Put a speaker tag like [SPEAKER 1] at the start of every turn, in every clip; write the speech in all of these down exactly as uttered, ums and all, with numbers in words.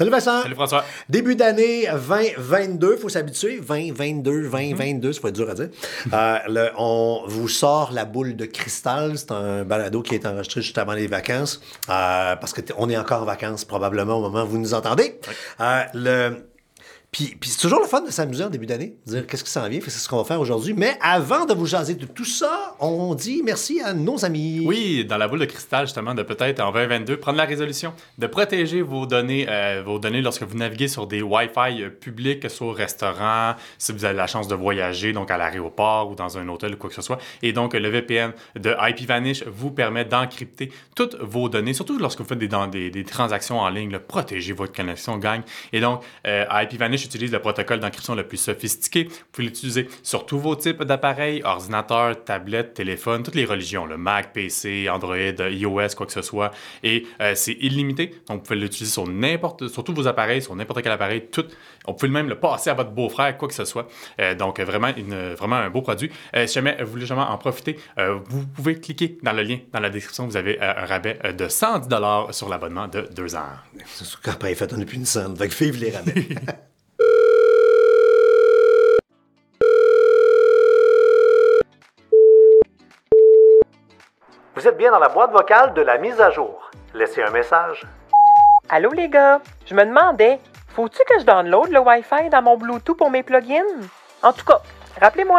[SPEAKER 1] Salut Vincent.
[SPEAKER 2] Salut François.
[SPEAKER 1] Début d'année vingt vingt-deux, il faut s'habituer. vingt vingt-deux, vingt vingt-deux, ça va être dur à dire. Euh, le, on vous sort la boule de cristal. C'est un balado qui est enregistré juste avant les vacances. Euh, parce qu'on est encore en vacances probablement au moment où vous nous entendez.
[SPEAKER 2] Oui.
[SPEAKER 1] Euh, le... Puis, puis c'est toujours le fun de s'amuser en début d'année, de dire qu'est-ce qui s'en vient, c'est ce qu'on va faire aujourd'hui. Mais avant de vous jaser de tout ça, on dit merci à nos amis.
[SPEAKER 2] Oui, dans la boule de cristal, justement, de peut-être en vingt vingt-deux, prendre la résolution de protéger vos données, euh, vos données lorsque vous naviguez sur des Wi-Fi euh, publics, que ce soit au restaurant, si vous avez la chance de voyager, donc à l'aéroport ou dans un hôtel ou quoi que ce soit. Et donc, le V P N de IPVanish vous permet d'encrypter toutes vos données, surtout lorsque vous faites des, dans des, des transactions en ligne. Là, protégez votre connexion, gang. Et donc, euh, IPVanish utilise le protocole d'encryption le plus sophistiqué. Vous pouvez l'utiliser sur tous vos types d'appareils, ordinateurs, tablettes, téléphones, toutes les religions, le Mac, P C, Android, iOS, quoi que ce soit. Et euh, c'est illimité. Donc, vous pouvez l'utiliser sur n'importe, sur tous vos appareils, sur n'importe quel appareil, tout. On peut même le passer à votre beau-frère, quoi que ce soit. Euh, donc, vraiment, une, vraiment un beau produit. Euh, si jamais vous voulez jamais en profiter, euh, vous pouvez cliquer dans le lien dans la description. Vous avez euh, un rabais de cent dix dollars sur l'abonnement de deux ans.
[SPEAKER 1] C'est sûr qu'après, fait, on n'a plus une scène. Fait que vive les rabais. Vous êtes bien dans la boîte vocale de la mise à jour. Laissez un message.
[SPEAKER 3] Allô les gars, je me demandais, faut-tu que je download le Wi-Fi dans mon Bluetooth pour mes plugins? En tout cas, rappelez-moi.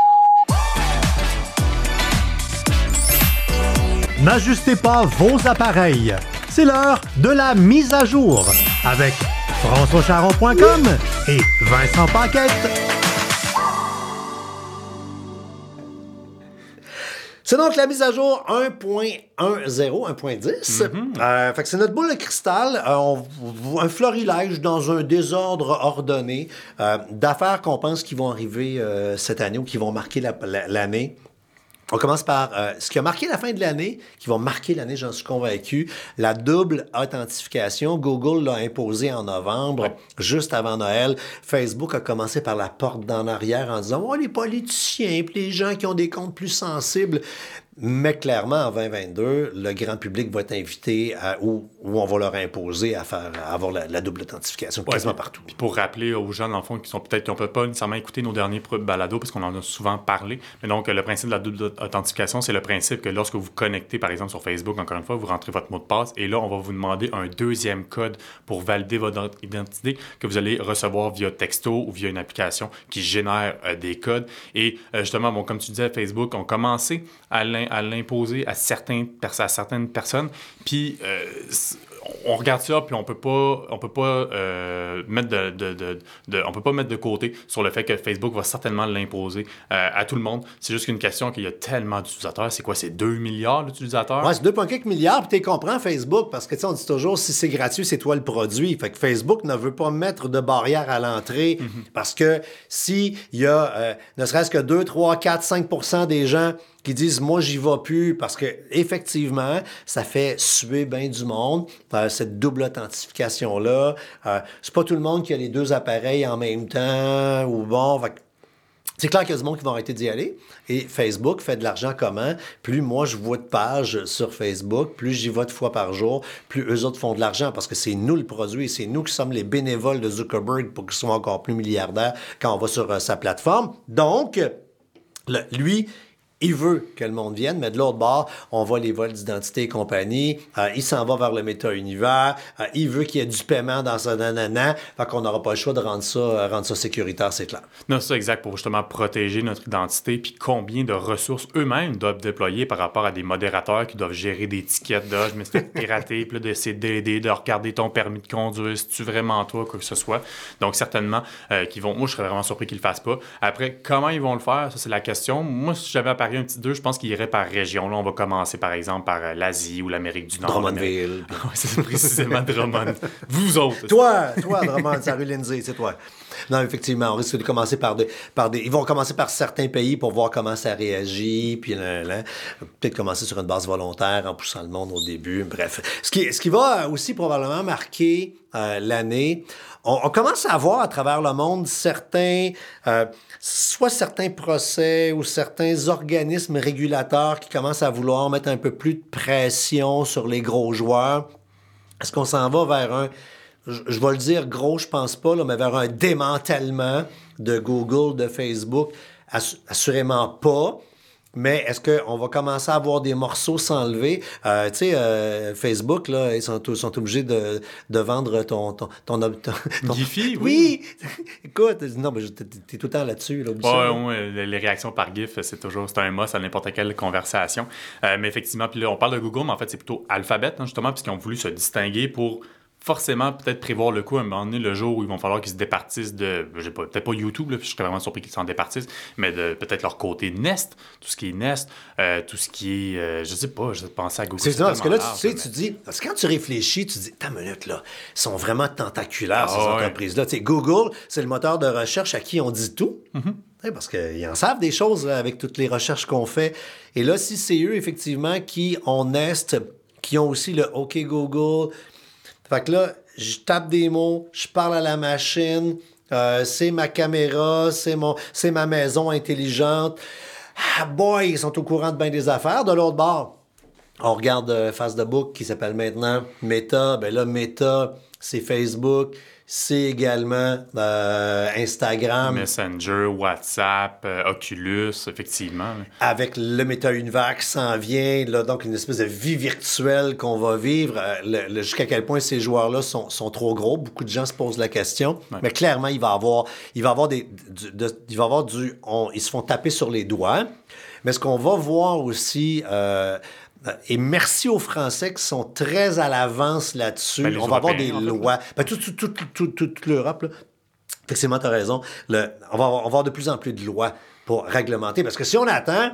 [SPEAKER 4] N'ajustez pas vos appareils. C'est l'heure de la mise à jour avec françois charon point com et Vincent Paquette.
[SPEAKER 1] C'est donc la mise à jour un point dix, un point dix. Mm-hmm. Euh, fait que c'est notre boule de cristal, euh, on, un florilège dans un désordre ordonné euh, d'affaires qu'on pense qui vont arriver euh, cette année ou qui vont marquer la, la, l'année. On commence par euh, ce qui a marqué la fin de l'année, qui va marquer l'année, j'en suis convaincu, la double authentification. Google l'a imposé en novembre, ouais. Juste avant Noël. Facebook a commencé par la porte d'en arrière en disant « Oh, les politiciens, puis les gens qui ont des comptes plus sensibles ». Mais clairement, en vingt vingt-deux, le grand public va être invité à, ou, ou on va leur imposer à faire à avoir la, la double authentification quasiment
[SPEAKER 2] ouais,
[SPEAKER 1] partout.
[SPEAKER 2] Puis pour rappeler aux gens, dans le fond, qui sont peut-être qui n'ont pas nécessairement écouté nos derniers balados, parce qu'on en a souvent parlé. Mais donc, le principe de la double authentification, c'est le principe que lorsque vous vous connectez, par exemple, sur Facebook, encore une fois, vous rentrez votre mot de passe et là, on va vous demander un deuxième code pour valider votre identité que vous allez recevoir via texto ou via une application qui génère euh, des codes. Et euh, justement, bon, comme tu disais, Facebook ont commencé à l'in- à l'imposer à, certains, à certaines personnes. Puis, euh, on regarde ça, puis on peut pas, on peut pas euh, mettre de, de, de, de, on peut pas mettre de côté sur le fait que Facebook va certainement l'imposer euh, à tout le monde. C'est juste qu'une question qu'il y a tellement d'utilisateurs. C'est quoi, c'est deux milliards d'utilisateurs?
[SPEAKER 1] Ouais, c'est deux virgule cinq milliards, puis tu comprends Facebook, parce que tu sais, on dit toujours, si c'est gratuit, c'est toi le produit. Fait que Facebook ne veut pas mettre de barrière à l'entrée, mm-hmm. parce que s'il y a euh, ne serait-ce que deux, trois, quatre, cinq pour cent des gens qui disent « moi, j'y vais plus », parce que effectivement, ça fait suer bien du monde, euh, cette double authentification-là. Euh, c'est pas tout le monde qui a les deux appareils en même temps, ou bon, fait que c'est clair qu'il y a du monde qui vont arrêter d'y aller. Et Facebook fait de l'argent comment? Plus moi, je vois de pages sur Facebook, plus j'y vais de fois par jour, plus eux autres font de l'argent parce que c'est nous le produit, c'est nous qui sommes les bénévoles de Zuckerberg pour qu'ils soient encore plus milliardaires quand on va sur euh, sa plateforme. Donc, le, lui... il veut que le monde vienne, mais de l'autre bord, on voit les vols d'identité et compagnie. Euh, il s'en va vers le méta-univers. Euh, il veut qu'il y ait du paiement dans sa nanana. Fait qu'on n'aura pas le choix de rendre ça, euh, rendre ça sécuritaire, c'est clair.
[SPEAKER 2] Non, c'est ça, exact, pour justement protéger notre identité. Puis combien de ressources eux-mêmes doivent déployer par rapport à des modérateurs qui doivent gérer des tickets de « je me suis fait pirater », puis là, d'essayer d'aider, de regarder ton permis de conduire, si tu vraiment toi, quoi que ce soit. Donc, certainement, euh, qu'ils vont... Moi, je serais vraiment surpris qu'ils le fassent pas. Après, comment ils vont le faire? Ça, c'est la question. Moi, si j'avais à Paris un petit deux, je pense qu'il irait par région. Là, on va commencer, par exemple, par euh, l'Asie ou l'Amérique du Nord.
[SPEAKER 1] Drummondville.
[SPEAKER 2] Oui, c'est précisément Drummond. Vous autres.
[SPEAKER 1] Toi, toi, Drummond, c'est rue Lindsay, c'est toi. Non, effectivement, on risque de commencer par des, par des... Ils vont commencer par certains pays pour voir comment ça réagit, puis là, là, peut-être commencer sur une base volontaire en poussant le monde au début. Bref. Ce qui, ce qui va aussi probablement marquer euh, l'année, on, on commence à voir à travers le monde certains... Euh, soit certains procès ou certains organismes régulateurs qui commencent à vouloir mettre un peu plus de pression sur les gros joueurs. Est-ce qu'on s'en va vers un, je, je vais le dire gros, je pense pas, là, mais vers un démantèlement de Google, de Facebook, ass- assurément pas. Mais est-ce qu'on va commencer à avoir des morceaux s'enlever? Euh, tu sais, euh, Facebook, là, ils sont, sont obligés de, de vendre ton... ton, ton, ton, ton
[SPEAKER 2] Giphy,
[SPEAKER 1] oui! Écoute, non, mais t'es, t'es tout le temps là-dessus. Là, oublie
[SPEAKER 2] Ouais,
[SPEAKER 1] ça, là.
[SPEAKER 2] ouais, les les réactions par GIF, c'est toujours c'est un must à n'importe quelle conversation. Euh, mais effectivement, puis là, on parle de Google, mais en fait, c'est plutôt Alphabet, hein, justement, puisqu'ils ont voulu se distinguer pour forcément peut-être prévoir le coup à un moment donné, le jour où ils vont falloir qu'ils se départissent de, je sais pas, peut-être pas YouTube, là, je serais vraiment surpris qu'ils s'en départissent, mais de peut-être leur côté Nest, tout ce qui est Nest, euh, tout ce qui est, euh, je sais pas, je pensais à Google.
[SPEAKER 1] C'est ça, parce que là,
[SPEAKER 2] tellement
[SPEAKER 1] tu sais,
[SPEAKER 2] large,
[SPEAKER 1] tu dis... Parce que quand tu réfléchis, tu dis, ta minute, là, ils sont vraiment tentaculaires, ces
[SPEAKER 2] Ah, ouais.
[SPEAKER 1] entreprises-là. Tu sais, Google, c'est le moteur de recherche à qui on dit tout. Tu sais, parce qu'ils en savent des choses là, avec toutes les recherches qu'on fait. Et là, si c'est eux, effectivement, qui ont Nest, qui ont aussi le OK Google... Fait que là, je tape des mots, je parle à la machine, euh, c'est ma caméra, c'est mon, c'est ma maison intelligente. Ah boy, ils sont au courant de bien des affaires. De l'autre bord, on regarde euh, Facebook qui s'appelle maintenant Meta. Ben là, Meta, c'est Facebook. C'est également euh, Instagram.
[SPEAKER 2] Messenger, WhatsApp, euh, Oculus, effectivement.
[SPEAKER 1] Avec le méta-univers qui s'en vient, là, donc une espèce de vie virtuelle qu'on va vivre. Euh, le- le- jusqu'à quel point ces joueurs-là sont, sont trop gros. Beaucoup de gens se posent la question.
[SPEAKER 2] Ouais.
[SPEAKER 1] Mais clairement, il va y avoir, il va y avoir des, du, de- il va y avoir du, on- ils se font taper sur les doigts. Mais ce qu'on va voir aussi, euh, et merci aux Français qui sont très à l'avance là-dessus.
[SPEAKER 2] Ben, les
[SPEAKER 1] on va avoir des
[SPEAKER 2] Européens, en fait,
[SPEAKER 1] lois. Ben, tout- tout- tout- tout- tout- toute l'Europe, là. Effectivement, tu as raison. Le- on, va avoir, on va avoir de plus en plus de lois pour réglementer. Parce que si on attend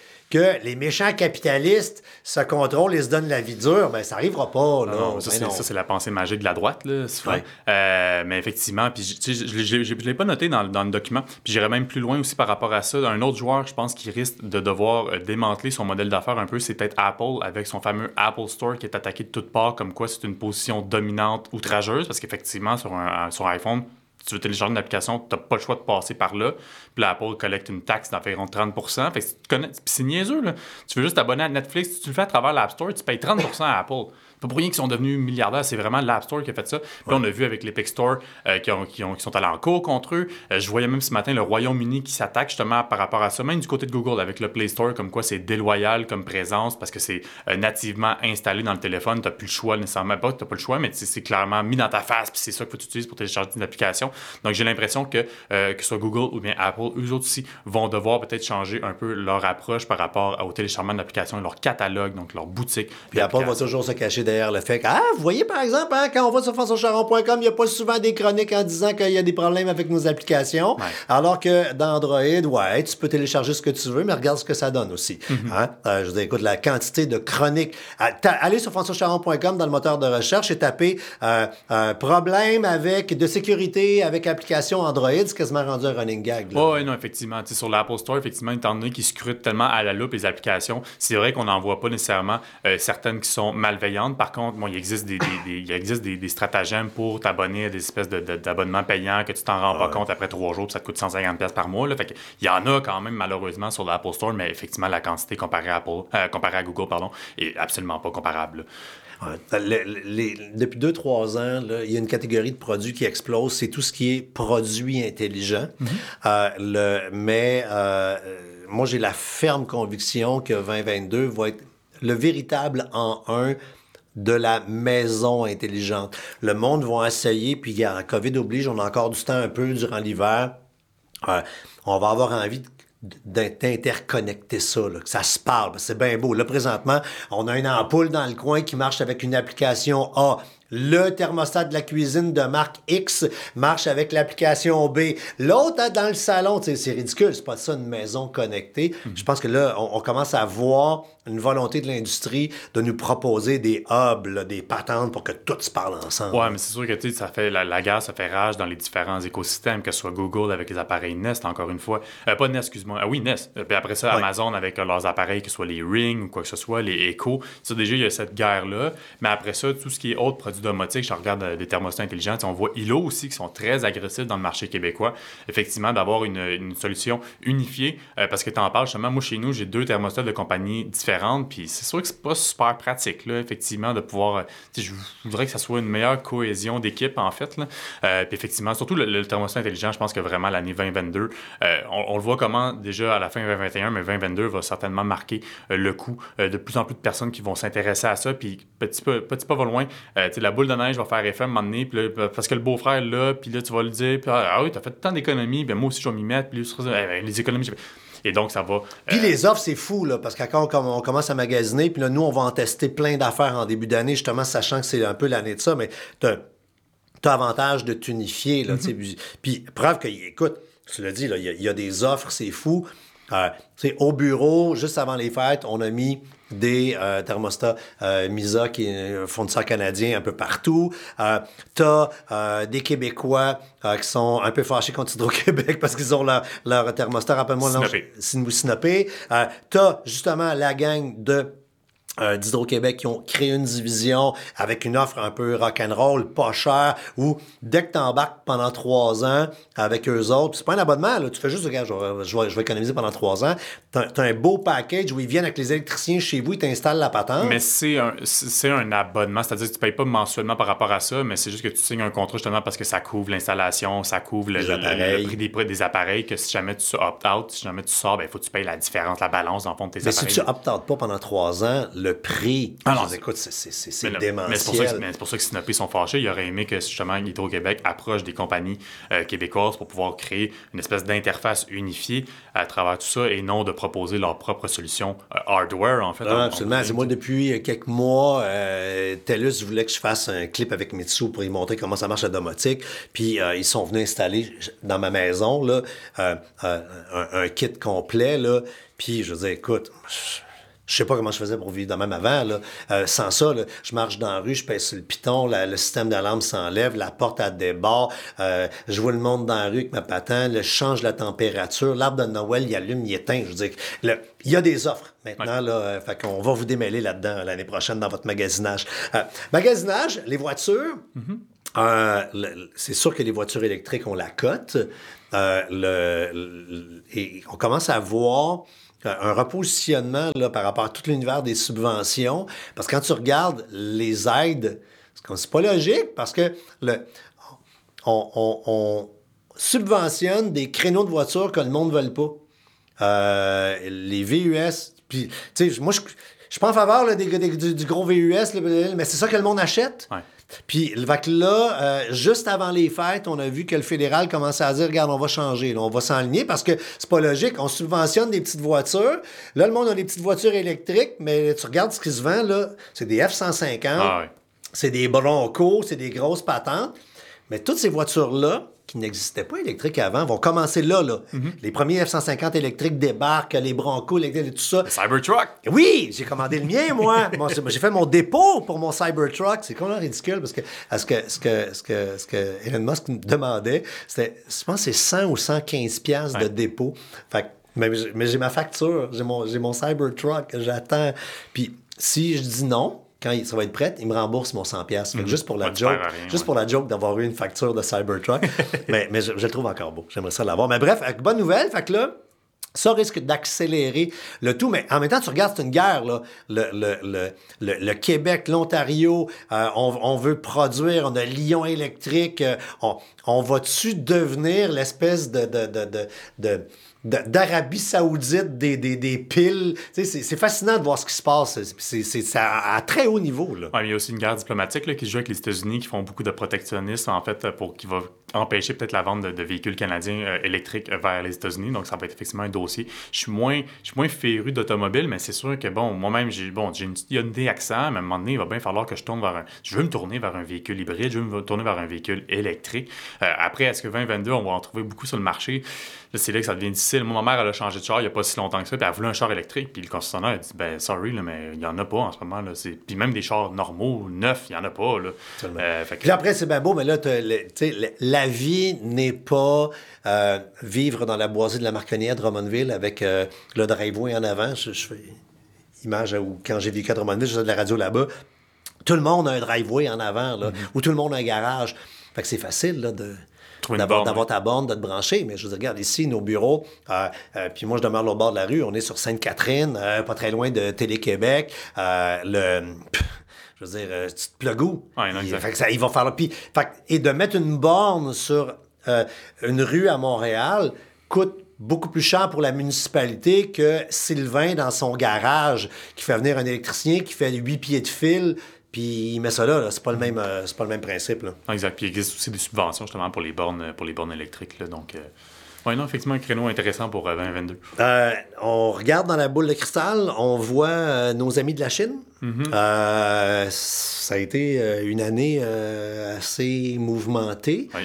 [SPEAKER 1] que les méchants capitalistes se contrôlent et se donnent la vie dure, ben ça n'arrivera pas. Là.
[SPEAKER 2] Non, ça,
[SPEAKER 1] Ben
[SPEAKER 2] c'est,
[SPEAKER 1] non.
[SPEAKER 2] ça, c'est la pensée magique de la droite, là, souvent.
[SPEAKER 1] Ouais.
[SPEAKER 2] Euh, mais effectivement, puis je tu sais, je je- je- je l'ai pas noté dans, le- dans le document, puis j'irais même plus loin aussi par rapport à ça. Un autre joueur, je pense, qui risque de devoir euh, démanteler son modèle d'affaires un peu, c'est peut-être Apple, avec son fameux Apple Store qui est attaqué de toutes parts, comme quoi c'est une position dominante, outrageuse, parce qu'effectivement, sur un sur un iPhone, tu veux télécharger une application, tu n'as pas le choix de passer par là. Puis là, Apple collecte une taxe d'environ trente pour cent. Fait que si tu connais, puis c'est niaiseux, là. Tu veux juste t'abonner à Netflix, si tu le fais à travers l'App Store, tu payes trente pour cent à Apple. C'est pas pour rien qu'ils sont devenus milliardaires, c'est vraiment l'App Store qui a fait ça. Puis là, on a vu avec l'Epic Store euh, qui, ont, qui, ont, qui sont allés en cours contre eux. Euh, je voyais même ce matin le Royaume-Uni qui s'attaque justement par rapport à ça, même du côté de Google avec le Play Store, comme quoi c'est déloyal comme présence parce que c'est euh, nativement installé dans le téléphone. Tu n'as plus le choix nécessairement. Pas que tu n'as pas le choix, mais c'est c'est clairement mis dans ta face, puis c'est ça que tu utilises pour télécharger une application. Donc j'ai l'impression que, euh, que ce soit Google ou bien Apple, eux autres aussi vont devoir peut-être changer un peu leur approche par rapport au téléchargement d'applications, leur catalogue, donc leur boutique.
[SPEAKER 1] Puis Apple va toujours se cacher derrière le fait que, ah, vous voyez, par exemple, hein, quand on va sur françois charon point com, il n'y a pas souvent des chroniques en disant qu'il y a des problèmes avec nos applications.
[SPEAKER 2] Ouais.
[SPEAKER 1] Alors que dans Android, ouais, tu peux télécharger ce que tu veux, mais regarde ce que ça donne aussi. Hein? Euh, je veux dire, écoute, la quantité de chroniques. Ah, ta- Allez sur françois charon point com dans le moteur de recherche et tapez euh, euh, problème avec de sécurité avec application Android. C'est quasiment rendu un running gag. là.
[SPEAKER 2] Oh, oui, non, effectivement. Tu sais, sur l'Apple Store, effectivement, étant donné qu'ils scrutent tellement à la loupe les applications, c'est vrai qu'on n'en voit pas nécessairement euh, certaines qui sont malveillantes. Par contre, bon, il existe des, des, des- il existe des, des stratagèmes pour t'abonner à des espèces de, de- d'abonnements payants que tu t'en rends pas compte après trois jours, puis ça te coûte cent cinquante dollars par mois. Là. Fait que, il y en a quand même, malheureusement, sur l'Apple Store, mais effectivement, la quantité comparée à, Apple, euh, comparée à Google pardon, est absolument pas comparable. là.
[SPEAKER 1] Ouais. Le- le- les- depuis deux trois ans, là, il y a une catégorie de produits qui explose, c'est tout ce qui est produits intelligents. Euh, le, mais euh, euh, moi, j'ai la ferme conviction que vingt vingt-deux va être le véritable en un de la maison intelligente. Le monde va essayer, puis il y a COVID oblige, on a encore du temps un peu durant l'hiver. Euh, on va avoir envie de d'interconnecter ça, là, que ça se parle. C'est bien beau. Là, présentement, on a une ampoule dans le coin qui marche avec une application A. Le thermostat de la cuisine de marque X marche avec l'application B. L'autre, hein, dans le salon, c'est ridicule. C'est pas ça, une maison connectée. Mm-hmm. Je pense que là, on, on commence à voir une volonté de l'industrie de nous proposer des hubs, là, des patentes pour que tout se parle ensemble.
[SPEAKER 2] Ouais, mais c'est sûr que tu sais, ça fait la, la guerre, ça fait rage dans les différents écosystèmes, que ce soit Google avec les appareils Nest, encore une fois. Euh, pas Nest, excuse-moi. Ah oui, Nest. Euh, puis après ça,
[SPEAKER 1] Ouais.
[SPEAKER 2] Amazon avec euh, leurs appareils, que ce soit les Ring ou quoi que ce soit, les Echo. Ça, déjà, il y a cette guerre-là. Mais après ça, tout ce qui est autres produits du domotique, je regarde euh, des thermostats intelligents, on voit I L O aussi qui sont très agressifs dans le marché québécois. Effectivement, d'avoir une, une solution unifiée, euh, parce que tu en parles justement, moi chez nous, j'ai deux thermostats de compagnies différentes, puis c'est sûr que c'est pas super pratique, là, effectivement, de pouvoir, euh, je voudrais que ça soit une meilleure cohésion d'équipe, en fait, là. Euh, puis effectivement, surtout le, le thermostat intelligent, je pense que vraiment l'année vingt vingt-deux, euh, on, on le voit comment déjà à la fin vingt vingt et un, mais vingt vingt-deux va certainement marquer euh, le coup euh, de plus en plus de personnes qui vont s'intéresser à ça, puis petit peu, petit pas va loin, euh, tu sais, la boule de neige va faire effet à un moment donné, puis là, parce que le beau-frère là, puis là tu vas lui dire, puis, ah oui, t'as fait tant d'économies, bien moi aussi je vais m'y mettre, puis là, les économies, et donc ça va... Euh...
[SPEAKER 1] Puis les offres, c'est fou, là, parce que quand on, on commence à magasiner, puis là, nous, on va en tester plein d'affaires en début d'année, justement, sachant que c'est un peu l'année de ça, mais t'as, t'as avantage de t'unifier, là, mm-hmm. tu sais, puis preuve que, écoute, tu l'as dit, il y, y a des offres, c'est fou. Euh, au bureau, juste avant les fêtes, on a mis des euh, thermostats euh, Misa, qui est un fournisseur canadien un peu partout. Euh, t'as euh, des Québécois euh, qui sont un peu fâchés contre Hydro-Québec parce qu'ils ont leur, leur thermostat, rappelle-moi le nom, Sinopé. Euh, t'as justement la gang de Euh, d'Hydro-Québec qui ont créé une division avec une offre un peu rock'n'roll, pas cher, où dès que tu embarques pendant trois ans avec eux autres, c'est pas un abonnement, là, tu fais juste, regarde, je vais, je vais, je vais économiser pendant trois ans, t'as, t'as un beau package où ils viennent avec les électriciens chez vous, ils t'installent la patente.
[SPEAKER 2] Mais c'est un, c'est un abonnement, c'est-à-dire que tu payes pas mensuellement par rapport à ça, mais c'est juste que tu signes un contrat justement parce que ça couvre l'installation, ça couvre le, le, le, le prix des, des appareils, que si jamais tu opt-out, si jamais tu sors, ben il faut que tu payes la différence, la balance dans le fond de tes
[SPEAKER 1] mais
[SPEAKER 2] appareils.
[SPEAKER 1] Mais si tu opt-out pas pendant trois ans, le prix,
[SPEAKER 2] ah non,
[SPEAKER 1] je dis, écoute, c'est, c'est, c'est, c'est
[SPEAKER 2] mais
[SPEAKER 1] démentiel.
[SPEAKER 2] Mais c'est pour ça que, mais c'est pour ça que Sinopé sont fâchés. Ils auraient aimé que justement Hydro-Québec approche des compagnies euh, québécoises pour pouvoir créer une espèce d'interface unifiée à travers tout ça et non de proposer leur propre solution euh, hardware, en fait.
[SPEAKER 1] Non, en, absolument. En c'est moi, depuis quelques mois, euh, TELUS voulait que je fasse un clip avec Mitsu pour y montrer comment ça marche la domotique. Puis euh, ils sont venus installer dans ma maison là, euh, euh, un, un kit complet. Là. Puis je veux dire, écoute... Je... Je sais pas comment je faisais pour vivre de même avant. Là. Euh, sans ça, là, je marche dans la rue, je pèse sur le piton, la, le système d'alarme s'enlève, la porte à débarre, euh, je vois le monde dans la rue avec ma patente, là, je change la température, l'arbre de Noël, il allume, il éteint. Je veux dire, là, il y a des offres maintenant. Ouais. Là, euh, fait qu'on va vous démêler là-dedans l'année prochaine dans votre magasinage. Euh, magasinage, les voitures, mm-hmm. euh, le, c'est sûr que les voitures électriques ont la cote. Euh, le, le, et on commence à voir... un repositionnement là, par rapport à tout l'univers des subventions. Parce que quand tu regardes les aides, c'est pas logique parce que le, on, on, on subventionne des créneaux de voitures que le monde ne veut pas. Euh, les V U S, puis, tu sais, moi, je je suis pas en faveur là, des, des, du, du gros V U S, là, mais c'est ça que le monde achète. Ouais. Puis là, euh, juste avant les fêtes, on a vu que le fédéral commençait à dire, regarde, on va changer, là, on va s'enligner parce que c'est pas logique. On subventionne des petites voitures. Là, le monde a des petites voitures électriques, mais tu regardes ce qui se vend, là, c'est des F cent cinquante, ah ouais. c'est des Bronco, c'est des grosses patentes. Mais toutes ces voitures-là, qui n'existaient pas électriques avant, vont commencer là. là. Mm-hmm. Les premiers F cent cinquante électriques débarquent, les Bronco, les, tout ça.
[SPEAKER 2] Le Cybertruck!
[SPEAKER 1] Oui, j'ai commandé le mien, moi. Bon, j'ai fait mon dépôt pour mon Cybertruck. C'est complètement ridicule parce que ce que, ce que, ce que, ce que Elon Musk me demandait, c'était, je pense que c'est cent ou cent quinze piastres ouais. de dépôt. Fait que, mais, mais j'ai ma facture, j'ai mon, j'ai mon Cybertruck que j'attends. Puis si je dis non, quand ça va être prêt, il me rembourse mon cent piastres. Fait que juste pour la joke, rien, juste ouais. pour la joke d'avoir eu une facture de Cybertruck. mais mais je, je le trouve encore beau. J'aimerais ça l'avoir. Mais bref, bonne nouvelle. Fait que là, ça risque d'accélérer le tout. Mais en même temps, tu regardes, c'est une guerre, là. Le, le, le, le, le Québec, l'Ontario, euh, on, on veut produire, on a Lyon électrique. Euh, on, on va-tu devenir l'espèce de... de, de, de, de d'Arabie Saoudite, des, des, des piles. C'est, c'est fascinant de voir ce qui se passe. C'est, c'est, c'est à, à très haut niveau. Là.
[SPEAKER 2] Ouais, il y a aussi une guerre diplomatique là, qui se joue avec les États-Unis, qui font beaucoup de protectionnisme, en fait, pour qui va empêcher peut-être la vente de, de véhicules canadiens euh, électriques vers les États-Unis. Donc, ça va être effectivement un dossier. Je suis moins, je suis moins féru d'automobile, mais c'est sûr que, bon, moi-même, j'ai, bon, j'ai une, il y a une idée accent, mais à un moment donné, il va bien falloir que je tourne vers un... Je veux me tourner vers un véhicule hybride, je veux me tourner vers un véhicule électrique. Euh, après, est-ce que vingt vingt-deux, on va en trouver beaucoup sur le marché? Là, c'est là que ça devient difficile. Moi, ma mère, elle a changé de char il n'y a pas si longtemps que ça, puis elle voulait un char électrique, puis le concessionnaire a dit, ben, sorry, là, mais il n'y en a pas en ce moment. Là. C'est... Puis même des chars normaux, neufs, il n'y en a pas. Là.
[SPEAKER 1] Euh, fait que... Puis après, c'est bien beau, mais là, le, la vie n'est pas euh, vivre dans la boisée de la Marconnière de Drummondville avec euh, le driveway en avant. Je, je fais image où, quand j'ai vécu à Drummondville, je faisais de la radio là-bas. tout le monde a un driveway en avant, là,
[SPEAKER 2] Mm-hmm.
[SPEAKER 1] ou tout le monde a un garage. Fait que c'est facile là, de...
[SPEAKER 2] Trouver une
[SPEAKER 1] D'avoir,
[SPEAKER 2] borne,
[SPEAKER 1] d'avoir
[SPEAKER 2] oui.
[SPEAKER 1] ta borne, de te brancher. Mais je veux dire, regarde, ici, nos bureaux, euh, euh, puis moi, je demeure au bord de la rue. On est sur Sainte-Catherine, euh, pas très loin de Télé-Québec. Euh, le... pff, je veux dire, euh, tu te plugues où?
[SPEAKER 2] Ouais, non,
[SPEAKER 1] il,
[SPEAKER 2] exact.
[SPEAKER 1] fait que ça, il va faire... Puis, fait que- et de mettre une borne sur euh, une rue à Montréal coûte beaucoup plus cher pour la municipalité que Sylvain, dans son garage, qui fait venir un électricien, qui fait huit pieds de fil, puis il met ça là. là. C'est pas le même, euh, c'est pas le même principe, là.
[SPEAKER 2] Non, exact. Puis il existe aussi des subventions justement pour les bornes, pour les bornes électriques. Là. Donc, euh... oui, non, effectivement, un créneau intéressant pour euh, vingt vingt-deux.
[SPEAKER 1] Euh, on regarde dans la boule de cristal, on voit euh, nos amis de la Chine.
[SPEAKER 2] Mm-hmm.
[SPEAKER 1] Euh, ça a été euh, une année euh, assez mouvementée.
[SPEAKER 2] Oui.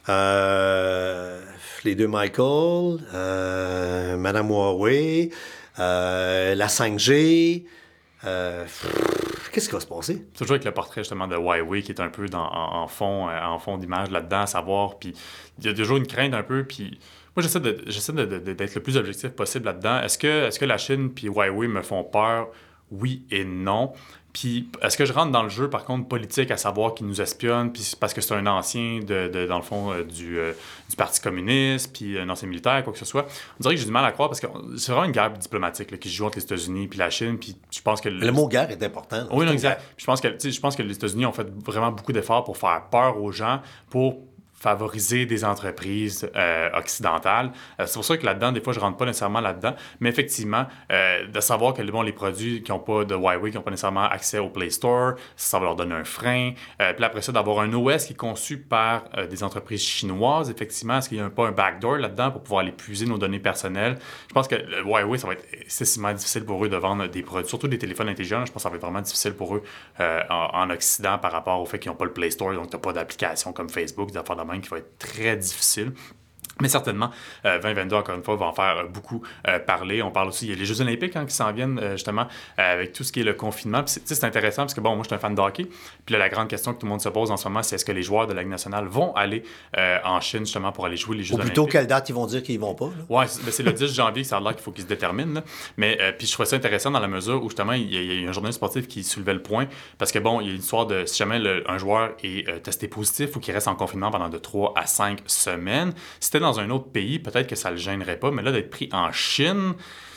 [SPEAKER 1] Euh, les deux Michael, euh, Madame Huawei, euh, la cinq G. Euh, pff, qu'est-ce qui va se passer?
[SPEAKER 2] Toujours avec le portrait justement de Huawei qui est un peu dans, en, en fond, euh, en fond d'image là-dedans, à savoir. Puis il y a toujours une crainte un peu. Puis moi, j'essaie, de, j'essaie de, de, d'être le plus objectif possible là-dedans. Est-ce que, est-ce que la Chine puis Huawei me font peur? Oui et non. Puis, est-ce que je rentre dans le jeu, par contre, politique, à savoir qu'il nous espionne, puis c'est parce que c'est un ancien, de, de, dans le fond, euh, du, euh, du Parti communiste, puis un ancien militaire, quoi que ce soit? On dirait que j'ai du mal à croire, parce que c'est vraiment une guerre diplomatique là, qui se joue entre les États-Unis puis la Chine, puis je pense que...
[SPEAKER 1] Le mot guerre est important. là.
[SPEAKER 2] Oui, non, exact. Puis je pense que, tu sais, je pense que les États-Unis ont fait vraiment beaucoup d'efforts pour faire peur aux gens, pour favoriser des entreprises euh, occidentales. Euh, c'est pour ça que là-dedans, des fois, je rentre pas nécessairement là-dedans. Mais effectivement, euh, de savoir que bon, les produits qui n'ont pas de Huawei, qui n'ont pas nécessairement accès au Play Store, ça va leur donner un frein. Euh, puis après ça, d'avoir un O S qui est conçu par euh, des entreprises chinoises, effectivement, est-ce qu'il n'y a pas un backdoor là-dedans pour pouvoir aller puiser nos données personnelles? Je pense que le Huawei, ça va être excessivement difficile pour eux de vendre des produits, surtout des téléphones intelligents. Je pense que ça va être vraiment difficile pour eux euh, en, en Occident par rapport au fait qu'ils n'ont pas le Play Store, donc tu n'as pas d'application comme Facebook, des affaires de même qui va être très difficile. Mais certainement, euh, vingt vingt-deux, encore une fois, va en faire euh, beaucoup euh, parler. On parle aussi, il y a les Jeux olympiques hein, qui s'en viennent euh, justement euh, avec tout ce qui est le confinement. Puis c'est, c'est intéressant parce que, bon, moi, je suis un fan de hockey. Puis là, la grande question que tout le monde se pose en ce moment, c'est est-ce que les joueurs de la Ligue nationale vont aller euh, en Chine justement pour aller jouer les Jeux
[SPEAKER 1] Ou
[SPEAKER 2] olympiques?
[SPEAKER 1] plutôt, quelle date ils vont dire qu'ils vont pas? Là?
[SPEAKER 2] Oui, c'est, c'est le dix janvier que ça a l'air qu'il faut qu'ils se déterminent. Là. Mais euh, puis je trouvais ça intéressant dans la mesure où justement, il y, a, il y a un journaliste sportif qui soulevait le point parce que, bon, il y a une histoire de si jamais le, un joueur est euh, testé positif ou qu'il reste en confinement pendant de trois à cinq semaines, si c'était dans un autre pays, peut-être que ça le gênerait pas, mais là, d'être pris en Chine...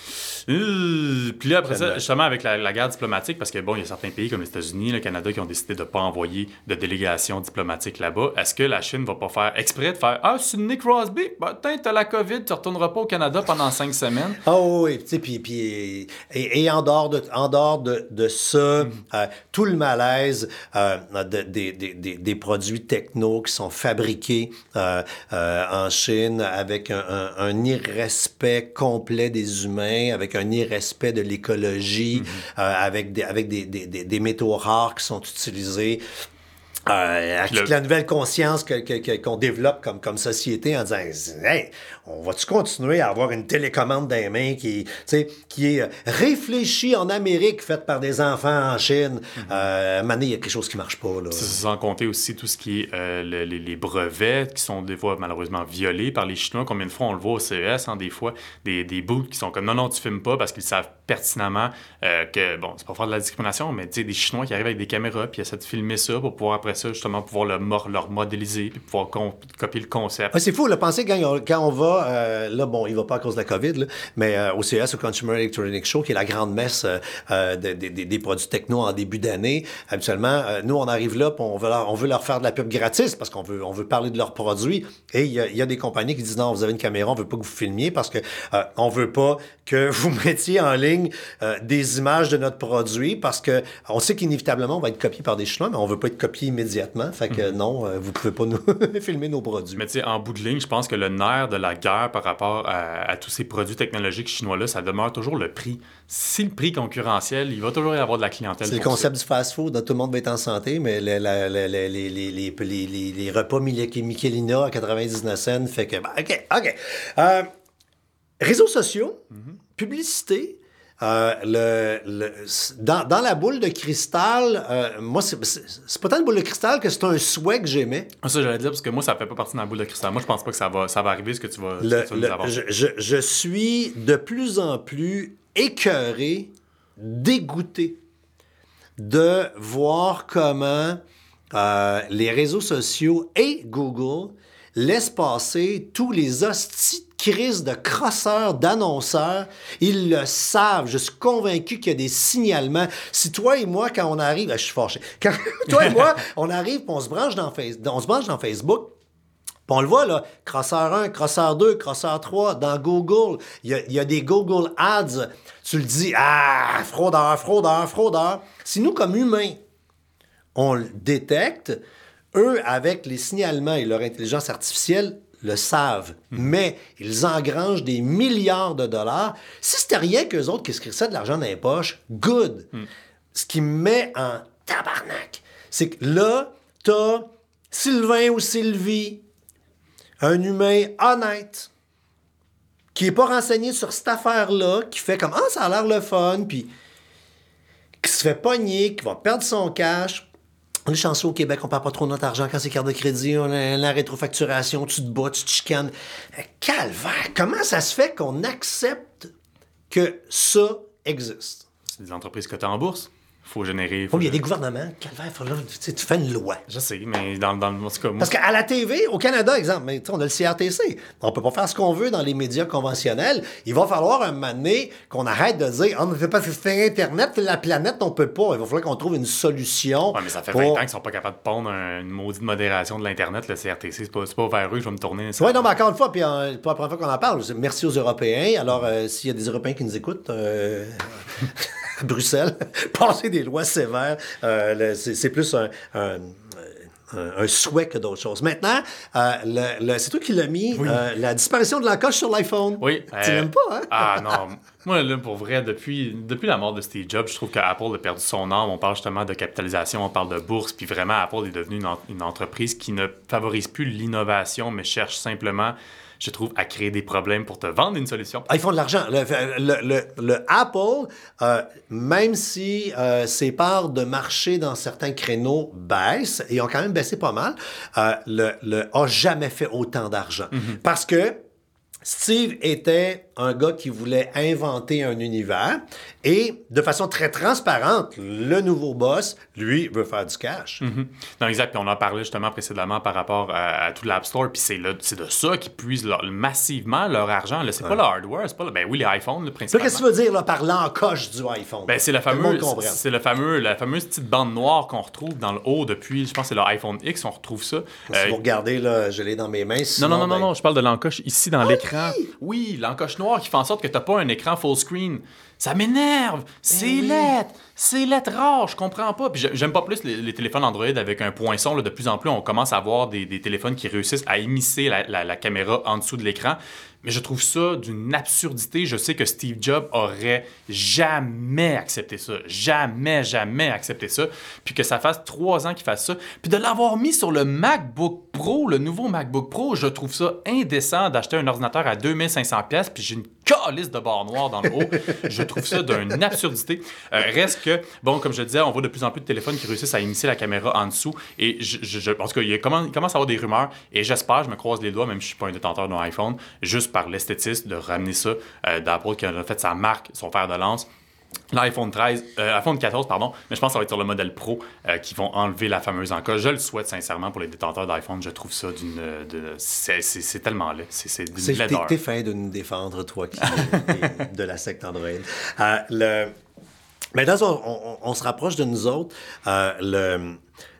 [SPEAKER 2] Euh, puis là, après ça, justement, avec la, la guerre diplomatique, parce que, bon, il y a certains pays comme les États-Unis, le Canada, qui ont décidé de ne pas envoyer de délégation diplomatique là-bas. Est-ce que la Chine va pas faire exprès de faire « Ah, c'est Nick Crosby, ben, t'as la COVID, tu retourneras pas au Canada pendant cinq semaines. »
[SPEAKER 1] Ah oui, tu sais, puis, puis et, et en dehors de, en dehors de, de ça, mm. euh, tout le malaise euh, de, de, de, de, des produits techno qui sont fabriqués euh, euh, en Chine avec un, un, un irrespect complet des humains, avec un irrespect de l'écologie, mm-hmm. euh, avec, des, avec des, des, des, des métaux rares qui sont utilisés. Euh, avec le... la nouvelle conscience que, que, que, qu'on développe comme, comme société en disant « Hey, on va-tu continuer à avoir une télécommande dans les mains qui, qui est réfléchie en Amérique, faite par des enfants en Chine? Mm-hmm. » euh, Maintenant, il y a quelque chose qui ne marche pas. Là.
[SPEAKER 2] C'est sans compter aussi tout ce qui est euh, le, les, les brevets qui sont des fois malheureusement violés par les Chinois. Combien de fois on le voit au C E S, hein, des fois, des, des booths qui sont comme « Non, non, tu filmes pas » parce qu'ils savent pertinemment euh, que, bon, c'est pas faire de la discrimination, mais tu sais, des Chinois qui arrivent avec des caméras puis essaient de filmer ça pour pouvoir après ça, justement, pouvoir le, leur modéliser puis pouvoir com- copier le concept.
[SPEAKER 1] Ouais, c'est fou, là, penser quand, on, quand on va, euh, là, bon, il va pas à cause de la COVID, là, mais euh, au C E S, au Consumer Electronics Show, qui est la grande messe euh, de, de, de, des produits techno en début d'année, habituellement, euh, nous, on arrive là, puis on veut leur, on veut leur faire de la pub gratis parce qu'on veut, on veut parler de leurs produits. Et il y, y a des compagnies qui disent non, vous avez une caméra, on veut pas que vous filmiez parce que euh, on veut pas que vous mettiez en ligne euh, des images de notre produit parce que on sait qu'inévitablement, on va être copié par des Chinois, mais on veut pas être copié immédiatement. Fait que mm-hmm. non, euh, vous pouvez pas nous filmer nos produits.
[SPEAKER 2] Mais tu sais, en bout de ligne, je pense que le nerf de la guerre par rapport à, à tous ces produits technologiques chinois-là, ça demeure toujours le prix. Si le prix concurrentiel, il va toujours y avoir de la clientèle.
[SPEAKER 1] C'est le concept ça. Du fast-food, tout le monde va être en santé, mais le, la, la, la, les, les, les, les, les repas Michelina à quatre-vingt-dix-neuf cents fait que... Ben, OK, OK. Euh, réseaux sociaux, mm-hmm. publicité... Euh, le, le, dans, dans la boule de cristal, euh, moi, c'est, c'est, c'est pas tant une boule de cristal que c'est un souhait que j'aimais.
[SPEAKER 2] Ça, j'allais dire, parce que moi, ça fait pas partie de la boule de cristal. Moi, je pense pas que ça va, ça va arriver, ce que tu vas,
[SPEAKER 1] le,
[SPEAKER 2] ce que tu vas
[SPEAKER 1] le,
[SPEAKER 2] nous avoir.
[SPEAKER 1] Je, je, je suis de plus en plus écœuré, dégoûté de voir comment euh, les réseaux sociaux et Google laissent passer tous les hosties de crise de crosseurs, d'annonceurs. Ils le savent. Je suis convaincu qu'il y a des signalements. Si toi et moi, quand on arrive... Je suis fâché. Quand toi et moi, on arrive et on se branche dans, face... on se branche dans Facebook, puis on le voit, là, crosseur un, crosseur deux, crosseur trois, dans Google, il y a, il y a des Google Ads. Tu le dis, ah, fraudeur, fraudeur, fraudeur. Si nous, comme humains, on le détecte, eux, avec les signalements et leur intelligence artificielle, le savent. Mm. Mais ils engrangent des milliards de dollars. Si c'était rien qu'eux autres qui se créent de l'argent dans les poches, good. Mm. Ce qui me met en tabarnak, c'est que là, t'as Sylvain ou Sylvie, un humain honnête, qui n'est pas renseigné sur cette affaire-là, qui fait comme « Ah, ça a l'air le fun », puis qui se fait pogner, qui va perdre son cash. On est chanceux au Québec, on ne perd pas trop notre argent quand c'est carte de crédit, on a la rétrofacturation, tu te bats, tu te chicanes. Calvaire, comment ça se fait qu'on accepte que ça existe?
[SPEAKER 2] C'est des entreprises cotées en bourse. Faut générer...
[SPEAKER 1] Faut oh, il y a des gouvernements. Calvaire, faut, là, tu, tu fais une loi.
[SPEAKER 2] Je sais, mais dans, dans le... En tout cas, moi...
[SPEAKER 1] Parce qu'à la T V, au Canada, exemple, mais, on a le C R T C. On peut pas faire ce qu'on veut dans les médias conventionnels. Il va falloir un moment donné qu'on arrête de dire « On ne fait pas faire Internet, la planète, on peut pas. » Il va falloir qu'on trouve une solution.
[SPEAKER 2] Ouais, mais ça fait
[SPEAKER 1] pour...
[SPEAKER 2] vingt ans qu'ils sont pas capables de pondre un, une maudite modération de l'Internet, le C R T C. C'est pas, c'est pas vers eux que je vais me tourner.
[SPEAKER 1] Oui, non, mais encore une fois, puis euh, pas la première fois qu'on en parle. Merci aux Européens. Alors, euh, s'il y a des Européens qui nous écoutent... Euh... à Bruxelles, passer des lois sévères, euh, le, c'est, c'est plus un, un, un, un souhait que d'autres choses. Maintenant, euh, le, le, c'est toi qui l'as mis, oui. euh, la disparition de l'encoche sur l'iPhone.
[SPEAKER 2] Oui.
[SPEAKER 1] Tu
[SPEAKER 2] euh,
[SPEAKER 1] l'aimes pas, hein?
[SPEAKER 2] Ah non, moi, là, pour vrai, depuis, depuis la mort de Steve Jobs, je trouve qu'Apple a perdu son âme. On parle justement de capitalisation, on parle de bourse, puis vraiment, Apple est devenu une, une entreprise qui ne favorise plus l'innovation, mais cherche simplement... je trouve, à créer des problèmes pour te vendre une solution.
[SPEAKER 1] Ah, ils font de l'argent. Le, le, le, le Apple, euh, même si euh, ses parts de marché dans certains créneaux baissent, et ont quand même baissé pas mal, euh, le, le a jamais fait autant d'argent. Mm-hmm. Parce que Steve était un gars qui voulait inventer un univers et, de façon très transparente, le nouveau boss, lui, veut faire du cash.
[SPEAKER 2] Mm-hmm. Non, exact. Puis on en parlait justement précédemment par rapport à, à tout l'App Store. Puis c'est, là, c'est de ça qu'ils puisent leur, massivement leur argent. Là, c'est ouais. pas le hardware, c'est pas le... Ben oui, les iPhones, là, principalement.
[SPEAKER 1] Là, qu'est-ce que tu veux dire là, par l'encoche du iPhone?
[SPEAKER 2] Ben, c'est la fameuse, c'est le fameux, la fameuse petite bande noire qu'on retrouve dans le haut depuis, je pense que c'est le iPhone X, on retrouve ça.
[SPEAKER 1] Si euh, vous regardez, là, je l'ai dans mes mains. Sinon,
[SPEAKER 2] non, non, non,
[SPEAKER 1] ben...
[SPEAKER 2] non, je parle de l'encoche ici dans
[SPEAKER 1] ah,
[SPEAKER 2] l'écran.
[SPEAKER 1] Oui,
[SPEAKER 2] oui l'encoche noire qui fait en sorte que t'as pas un écran full screen. Ça m'énerve! C'est
[SPEAKER 1] oui.
[SPEAKER 2] lettre! C'est lettre rare, je comprends pas. Puis j'aime pas plus les, les téléphones Android avec un poinçon. Là, de plus en plus, on commence à avoir des, des téléphones qui réussissent à immiscer la, la, la caméra en dessous de l'écran. Mais je trouve ça d'une absurdité. Je sais que Steve Jobs aurait jamais accepté ça. Jamais, jamais accepté ça. Puis que ça fasse trois ans qu'il fasse ça. Puis de l'avoir mis sur le MacBook Pro, le nouveau MacBook Pro, je trouve ça indécent d'acheter un ordinateur à deux mille cinq cents dollars puis j'ai une calice de barre noire dans le haut. Je trouve ça d'une absurdité. Euh, reste que, bon, comme je le disais, on voit de plus en plus de téléphones qui réussissent à immiscer la caméra en dessous. Et je, je, je, en tout cas, il, y a, il commence à avoir des rumeurs. Et j'espère, je me croise les doigts, même si je ne suis pas un détenteur d'un iPhone, juste par l'esthétisme de ramener ça euh, d'Apple qui a fait sa marque, son fer de lance. L'iPhone treize, euh, iPhone quatorze, pardon, mais je pense que ça va être sur le modèle Pro euh, qui vont enlever la fameuse encoche. Je le souhaite sincèrement pour les détenteurs d'iPhone. Je trouve ça d'une... De, c'est, c'est, c'est tellement laid. C'est, c'est d'une
[SPEAKER 1] c'est,
[SPEAKER 2] laideur.
[SPEAKER 1] T'es, t'es fin de nous défendre, toi, qui est de la secte Android. Euh, le... Maintenant, on, on, on se rapproche de nous autres. Euh, le...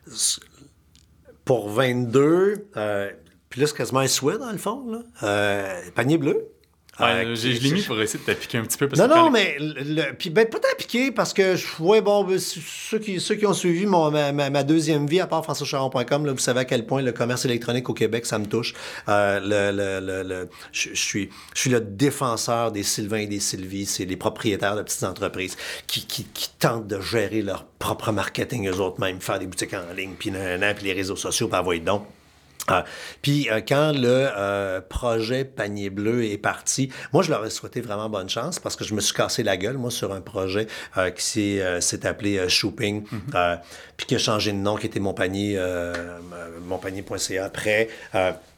[SPEAKER 1] Pour vingt-deux, euh, puis là, c'est quasiment un souhait, dans le fond, là. Euh, panier bleu.
[SPEAKER 2] Ouais, euh, j'ai, je l'ai mis pour essayer de t'appliquer un petit peu. Parce
[SPEAKER 1] non,
[SPEAKER 2] que
[SPEAKER 1] non,
[SPEAKER 2] le...
[SPEAKER 1] mais le, puis ben, pas t'appliquer parce que, ouais, bon, ben, ceux, qui, ceux qui ont suivi mon, ma, ma, ma deuxième vie, à part françois charon point com, là, vous savez à quel point le commerce électronique au Québec, ça me touche. Euh, le, le, le, le, je, je, suis, je suis le défenseur des Sylvains et des Sylvies, c'est les propriétaires de petites entreprises qui, qui, qui tentent de gérer leur propre marketing eux autres mêmes, faire des boutiques en ligne, puis les réseaux sociaux, puis envoyer donc. Euh, puis euh, quand le euh, projet Panier Bleu est parti, moi je leur ai souhaité vraiment bonne chance parce que je me suis cassé la gueule moi sur un projet euh, qui s'est, euh, s'est appelé euh, Shopping, mm-hmm. euh, puis qui a changé de nom, qui était Mon Panier, euh, mon panier point c a après. Euh,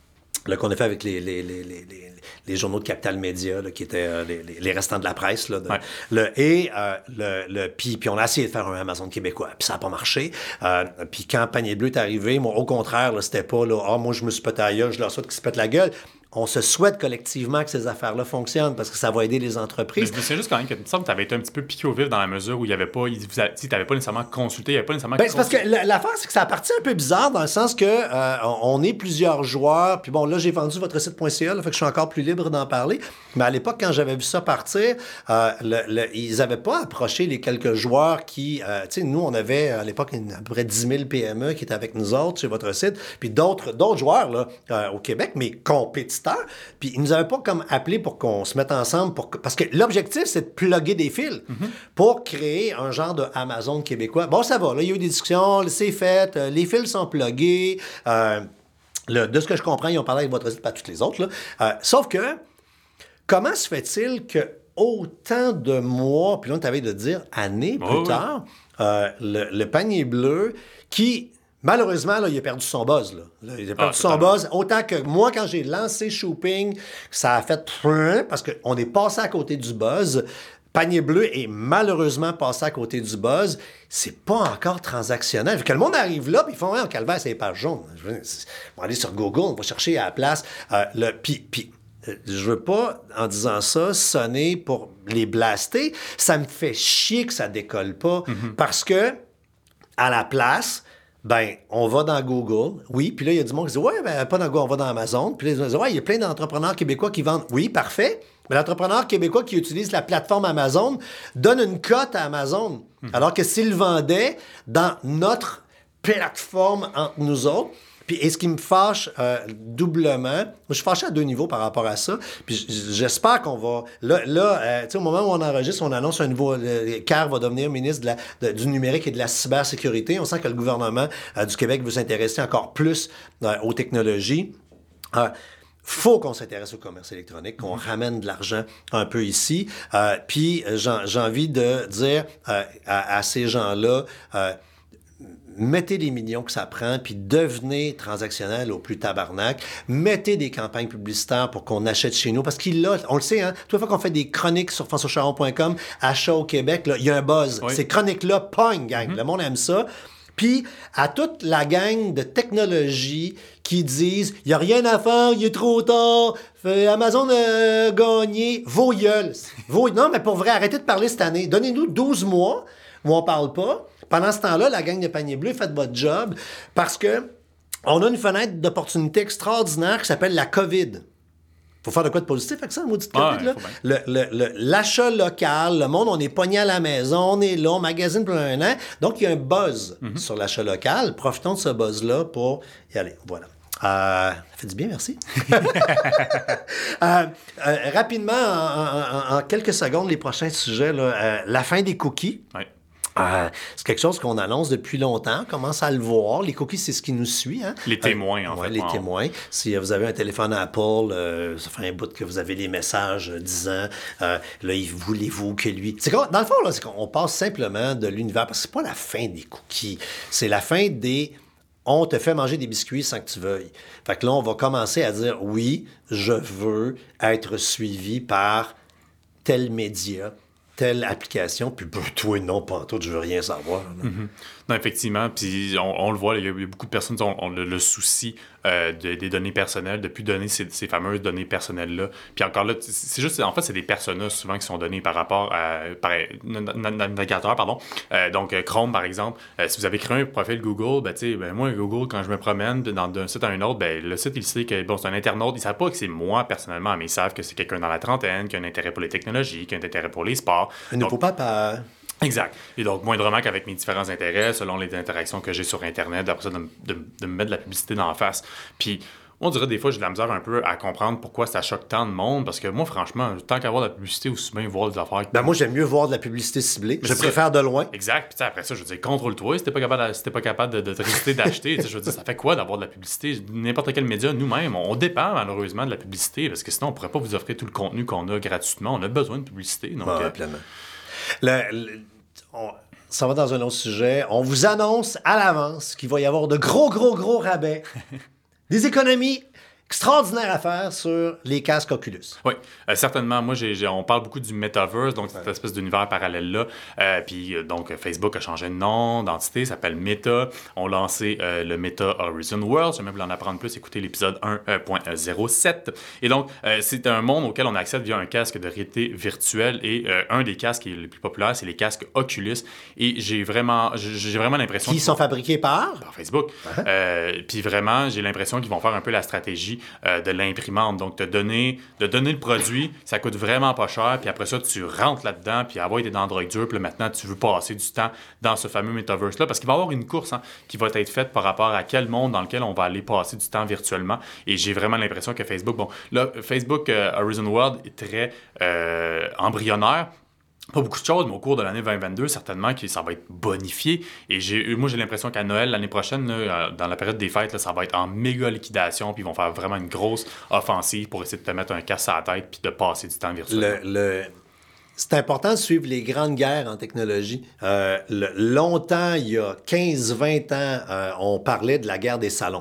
[SPEAKER 1] là, qu'on a fait avec les, les, les, les, les, les journaux de Capital Média, là, qui étaient euh, les, les restants de la presse. Là, de,
[SPEAKER 2] ouais.
[SPEAKER 1] le, et euh, le, le, puis, puis on a essayé de faire un Amazon québécois, puis ça n'a pas marché. Euh, puis quand Panier Bleu est arrivé, moi, au contraire, là, c'était pas là, « Ah, oh, moi, je me suis pété la gueule, je leur souhaite qu'ils se pètent la gueule ». On se souhaite collectivement que ces affaires-là fonctionnent parce que ça va aider les entreprises.
[SPEAKER 2] Mais je me souviens juste quand même que tu me que tu avais été un petit peu piqué au vif dans la mesure où il y avait pas, tu n'avais pas nécessairement consulté, il n'y avait pas nécessairement.
[SPEAKER 1] Ben, c'est parce que l'affaire, c'est que ça a parti un peu bizarre dans le sens que euh, on est plusieurs joueurs. Puis bon, là, j'ai vendu votre site point c a, là, fait que je suis encore plus libre d'en parler. Mais à l'époque, quand j'avais vu ça partir, euh, le, le, ils n'avaient pas approché les quelques joueurs qui. Euh, tu sais, nous, on avait à l'époque une, à peu près dix mille P M E qui étaient avec nous autres sur votre site. Puis d'autres, d'autres joueurs là, euh, au Québec, mais compétiteurs. Puis ils nous avaient pas comme appelé pour qu'on se mette ensemble. Pour que... Parce que l'objectif, c'est de plugger des fils mm-hmm. pour créer un genre de Amazon québécois. Bon, ça va. Là, il y a eu des discussions, c'est fait. Euh, les fils sont pluggés. Euh, le, de ce que je comprends, ils ont parlé avec votre site, pas toutes les autres. Là. Euh, sauf que, comment se fait-il que autant de mois, puis là, on t'avait de dire années plus oh, tard, oui. euh, le, le Panier Bleu, qui... Malheureusement, là, il a perdu son buzz. Là. Là, il a perdu ah, son buzz. Autant que moi, quand j'ai lancé Shopping, ça a fait parce qu'on est passé à côté du buzz. Panier Bleu est malheureusement passé à côté du buzz. C'est pas encore transactionnel. Que le monde arrive là, puis ils font ouais, « en calvaire, c'est les pages jaunes. » On va aller sur Google, on va chercher à la place. Euh, le, puis, puis, je veux pas, en disant ça, sonner pour les blaster. Ça me fait chier que ça décolle pas. Mm-hmm. Parce que, à la place... Ben, on va dans Google, oui, puis là, il y a du monde qui dit « Ouais, ben, pas dans Google, on va dans Amazon. » Puis là, ils disent « Ouais, il y a plein d'entrepreneurs québécois qui vendent. » Oui, parfait. Mais l'entrepreneur québécois qui utilise la plateforme Amazon donne une cote à Amazon. Mmh. Alors que s'il vendait dans notre plateforme entre nous autres, puis, et ce qui me fâche euh, doublement, je suis fâché à deux niveaux par rapport à ça. Puis j'espère qu'on va... Là, là euh, tu sais, au moment où on enregistre, on annonce un nouveau... Euh, Kerr va devenir ministre de la, de, du numérique et de la cybersécurité. On sent que le gouvernement euh, du Québec veut s'intéresser encore plus euh, aux technologies. Euh, faut qu'on s'intéresse au commerce électronique, qu'on ramène de l'argent un peu ici. Euh, puis j'ai, j'ai envie de dire euh, à, à ces gens-là... Euh, mettez les millions que ça prend, puis devenez transactionnel au plus tabarnak. Mettez des campagnes publicitaires pour qu'on achète chez nous. Parce qu'il a, on le sait, hein, toute la fois qu'on fait des chroniques sur françois charon point com, achat au Québec, là, il y a un buzz. Oui. Ces chroniques-là, pogne, gang. Mm-hmm. Le monde aime ça. Puis, à toute la gang de technologie qui disent « Il n'y a rien à faire, il est trop tard, fait Amazon a gagné. » Vos gueules. Vos... Non, mais pour vrai, arrêtez de parler cette année. Donnez-nous douze mois où on ne parle pas. Pendant ce temps-là, la gang de Panier Bleu, faites votre job parce que on a une fenêtre d'opportunité extraordinaire qui s'appelle la COVID. Faut faire de quoi de positif avec ça, maudite COVID, là? Le, le, le, l'achat local, le monde, on est pogné à la maison, on est là, on magasine pendant un an. Donc, il y a un buzz mm-hmm. sur l'achat local. Profitons de ce buzz-là pour y aller. Voilà. Euh, ça fait du bien, merci. euh, euh, rapidement, en, en, en quelques secondes, les prochains sujets, là, euh, la fin des cookies. Oui. Euh, c'est quelque chose qu'on annonce depuis longtemps. On commence à le voir. Les cookies, c'est ce qui nous suit. Hein?
[SPEAKER 2] Les témoins,
[SPEAKER 1] euh,
[SPEAKER 2] en
[SPEAKER 1] ouais,
[SPEAKER 2] fait.
[SPEAKER 1] Les
[SPEAKER 2] wow.
[SPEAKER 1] témoins. Si vous avez un téléphone Apple, euh, ça fait un bout que vous avez les messages euh, disant euh, là, voulez-vous que lui... C'est comme, dans le fond, là, c'est qu'on passe simplement de l'univers. Parce que c'est pas la fin des cookies. C'est la fin des... On te fait manger des biscuits sans que tu veuilles. Fait que là, on va commencer à dire oui, je veux être suivi par tel média, telle application, puis ben, toi, non, pas en tout, je veux rien savoir.
[SPEAKER 2] Mm-hmm. Non, effectivement, puis on, on le voit, il y a beaucoup de personnes qui ont, ont le, le souci euh, de, des données personnelles, de plus donner ces, ces fameuses données personnelles-là. Puis encore là, c'est juste, en fait, c'est des personas souvent qui sont donnés par rapport à, par navigateur, pardon. Euh, donc, Chrome, par exemple, euh, si vous avez créé un profil Google, ben, tu sais, ben, moi, Google, quand je me promène dans, d'un site à un autre, ben, le site, il sait que, bon, c'est un internaute, ils savent pas que c'est moi, personnellement, mais ils savent que c'est quelqu'un dans la trentaine, qui a un intérêt pour les technologies, qui a un intérêt pour les sports.
[SPEAKER 1] Un nouveau papa.
[SPEAKER 2] Exact. Et donc, moindrement qu'avec mes différents intérêts, selon les interactions que j'ai sur Internet, après ça, de, de, de me mettre de la publicité dans la face. Puis, on dirait des fois, j'ai de la misère un peu à comprendre pourquoi ça choque tant de monde, parce que moi, franchement, tant qu'avoir de la publicité, aussi bien voir des affaires...
[SPEAKER 1] Ben moi, j'aime mieux voir de la publicité ciblée. Je préfère de loin.
[SPEAKER 2] Exact. Puis après ça, je veux dire, contrôle-toi. Si t'es pas capable de, si t'es pas capable de, de te résister d'acheter, je veux dire, ça fait quoi d'avoir de la publicité? N'importe quel média, nous-mêmes, on dépend malheureusement de la publicité, parce que sinon, on pourrait pas vous offrir tout le contenu qu'on a gratuitement. On a besoin de publicité. Donc,
[SPEAKER 1] ouais,
[SPEAKER 2] euh...
[SPEAKER 1] pleinement. Le, le, on, ça va dans un autre sujet. On vous annonce à l'avance qu'il va y avoir de gros, gros, gros rabais. Des économies extraordinaire à faire sur les casques Oculus.
[SPEAKER 2] Oui, euh, certainement. Moi, j'ai, j'ai, on parle beaucoup du metaverse, donc cette ouais. espèce d'univers parallèle-là. Euh, puis, euh, donc, Facebook a changé de nom, d'entité, ça s'appelle Meta. On a lancé euh, le Meta Horizon World. Si jamais vous voulez en apprendre plus, écoutez l'épisode un point zéro sept. Et donc, euh, c'est un monde auquel on accède via un casque de réalité virtuelle. Et euh, un des casques qui est le plus populaire, c'est les casques Oculus. Et j'ai vraiment, j'ai vraiment l'impression...
[SPEAKER 1] Qui sont vont... fabriqués par?
[SPEAKER 2] Par Facebook. Uh-huh. Euh, puis vraiment, j'ai l'impression qu'ils vont faire un peu la stratégie Euh, de l'imprimante. Donc, te donner, de donner le produit, ça coûte vraiment pas cher. Puis après ça, tu rentres là-dedans, puis avoir été dans Android dur. Puis là, maintenant, tu veux passer du temps dans ce fameux metaverse-là. Parce qu'il va y avoir une course hein, qui va être faite par rapport à quel monde dans lequel on va aller passer du temps virtuellement. Et j'ai vraiment l'impression que Facebook... Bon, là, Facebook euh, Horizon World est très euh, embryonnaire. Pas beaucoup de choses, mais au cours de l'année vingt vingt-deux, certainement que ça va être bonifié. Et j'ai, moi, j'ai l'impression qu'à Noël, l'année prochaine, là, dans la période des fêtes, là, ça va être en méga liquidation, puis ils vont faire vraiment une grosse offensive pour essayer de te mettre un casse à la tête puis de passer du temps virtuel.
[SPEAKER 1] Le, le... C'est important de suivre les grandes guerres en technologie. Euh, le... Longtemps, il y a quinze vingt ans, euh, on parlait de la guerre des salons.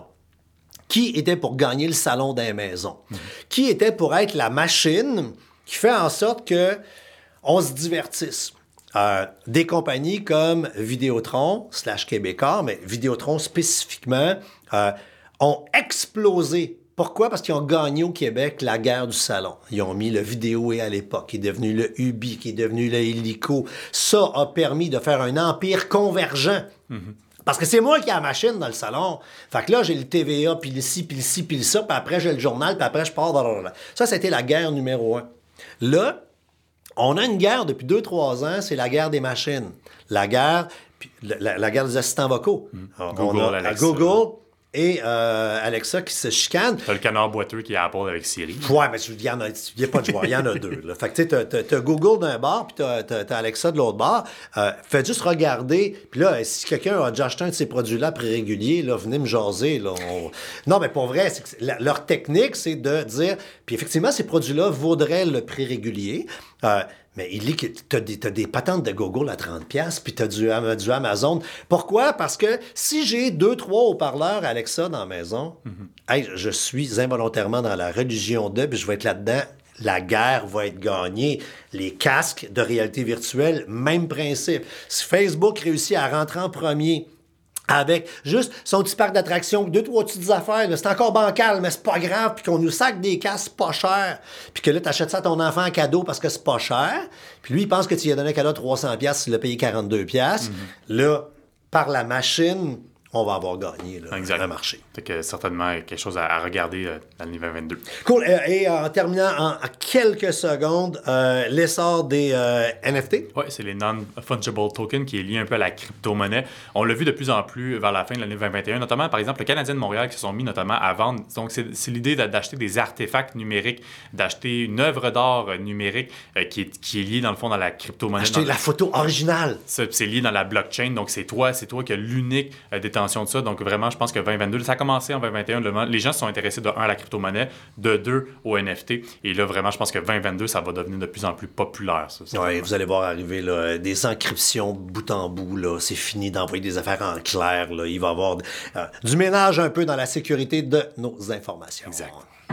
[SPEAKER 1] Qui était pour gagner le salon d'un maison? Mm-hmm. Qui était pour être la machine qui fait en sorte que on se divertisse. Euh, des compagnies comme Vidéotron, slash Québécois, mais Vidéotron spécifiquement, euh, ont explosé. Pourquoi? Parce qu'ils ont gagné au Québec la guerre du salon. Ils ont mis le Vidéo à l'époque, qui est devenu le Ubi, qui est devenu le Illico. Ça a permis de faire un empire convergent. Mm-hmm. Parce que c'est moi qui ai la machine dans le salon. Fait que là, j'ai le T V A, puis le ci, puis le ci, puis le ça, puis après, j'ai le journal, puis après, je pars... Blablabla. Ça, c'était la guerre numéro un. Là, on a une guerre depuis deux trois ans, c'est la guerre des machines. La guerre, puis la, la guerre des assistants vocaux. Mmh. On,
[SPEAKER 2] Google,
[SPEAKER 1] on a
[SPEAKER 2] Alexa.
[SPEAKER 1] Google et euh, Alexa qui se chicanent.
[SPEAKER 2] T'as le canard boiteux qui est Apple avec Siri.
[SPEAKER 1] Ouais, mais il y en a, il y a pas de joueur, il y en a deux. Là. Fait que tu sais, t'as, t'as, t'as Google d'un bord, puis t'as, t'as, t'as Alexa de l'autre bord. Euh, faites juste regarder. Puis là, si quelqu'un a déjà acheté un de ces produits-là prix régulier, là, venez me jaser. Là, on... Non, mais pour vrai, c'est que la, leur technique, c'est de dire... Puis effectivement, ces produits-là vaudraient le prix régulier. Euh, Mais il dit que tu as des, t'as des patentes de Google à trente dollars, puis tu as du, du Amazon. Pourquoi? Parce que si j'ai deux, trois haut-parleurs Alexa dans la maison, mm-hmm. hey, je suis involontairement dans la religion de, puis je vais être là-dedans. La guerre va être gagnée. Les casques de réalité virtuelle, même principe. Si Facebook réussit à rentrer en premier avec juste son petit parc d'attractions, deux, trois petites affaires, là, c'est encore bancal, mais c'est pas grave, puis qu'on nous sac des casques pas chers, puis que là, t'achètes ça à ton enfant en cadeau parce que c'est pas cher, puis lui, il pense que tu lui as donné un cadeau de trois cents dollars, tu l'as payé quarante-deux dollars. Mm-hmm. Là, par la machine, on va avoir gagné là, le marché.
[SPEAKER 2] C'est que certainement quelque chose à, à regarder euh, dans l'année vingt vingt-deux.
[SPEAKER 1] Cool. Euh, et en terminant en, en quelques secondes, euh, l'essor des euh, N F T.
[SPEAKER 2] Oui, c'est les Non-Fungible Tokens qui est lié un peu à la crypto-monnaie. On l'a vu de plus en plus vers la fin de l'année vingt vingt et un, notamment, par exemple, le Canadien de Montréal qui se sont mis notamment à vendre. Donc, c'est, c'est l'idée d'acheter des artefacts numériques, d'acheter une œuvre d'art numérique euh, qui, est, qui est liée, dans le fond, dans la crypto-monnaie.
[SPEAKER 1] Acheter
[SPEAKER 2] dans
[SPEAKER 1] la photo originale.
[SPEAKER 2] Ça, c'est lié dans la blockchain. Donc, c'est toi, c'est toi qui as l'unique euh, détention de ça. Donc, vraiment, je pense que vingt vingt-deux, ça a commencé en vingt vingt et un. Le, les gens se sont intéressés de un à la crypto-monnaie, de deux au N F T. Et là, vraiment, je pense que vingt vingt-deux, ça va devenir de plus en plus populaire.
[SPEAKER 1] Oui, vous allez voir arriver là, des encryptions bout en bout. Là. C'est fini d'envoyer des affaires en clair. Là. Il va y avoir euh, du ménage un peu dans la sécurité de nos informations.
[SPEAKER 2] Exact.